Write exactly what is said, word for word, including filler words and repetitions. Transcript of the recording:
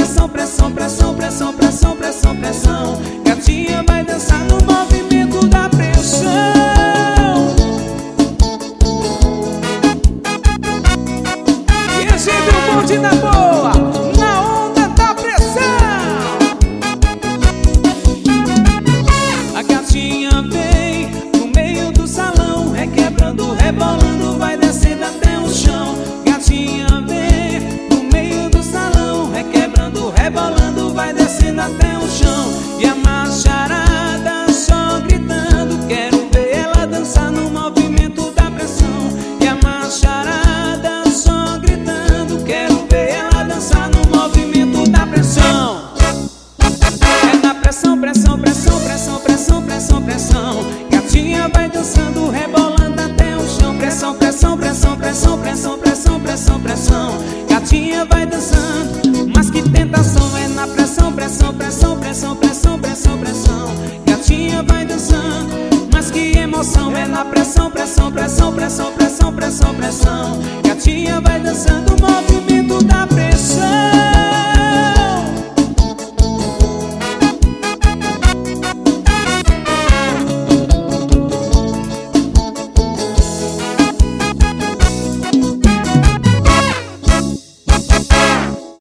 pressão, pressão, pressão, pressão, pressão, pressão, pressão. Gatinha vai dançar no movimento da pressão. E esse é o bonde da boa, na onda da pressão. A gatinha vem no meio do salão, requebrando, rebolando, vai descendo até o chão. Gatinha vem no meio do salão, requebrando, rebolando, vai descendo até o chão. E a